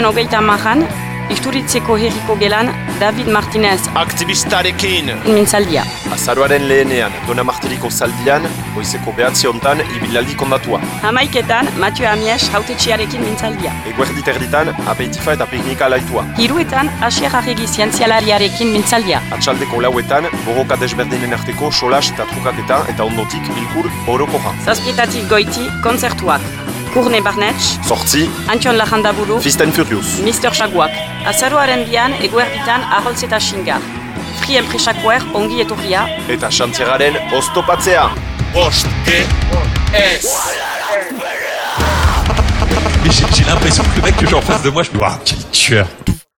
Urriaren 30an, Isturitzeko herriko gelan David Martinez aktibistarekin mintzaldia. Azaroaren lehenean, Dona Martiriko zaldian, goizeko 9 hontan ibilaldi kondatua. 11etan, Mathieu Amies hautetxearekin mintzaldia. Eguerdit erditan, apeitifa eta piknika laitua. 3etan, Asier Arregi zientzialariarekin mintzaldia. Atxaldeko 4etan, borroka desberdinen arteko solas eta trukaketa eta ondotik bilkur orokorra. 7etatik goiti, kontzertuak. Kurne Barnetx, 8, Antion Lajandaburu, Fist and Furious. Mr. Jaguak. Azaroaren bian, eguerditan, Arholtz eta Xingar. Free Enpresakuer, ongi etorria. Eta xantzeraren oztopatzea. Bost, S. Mais j'ai l'impression que le mec que j'ai en face de moi, je me dis, quel tueur.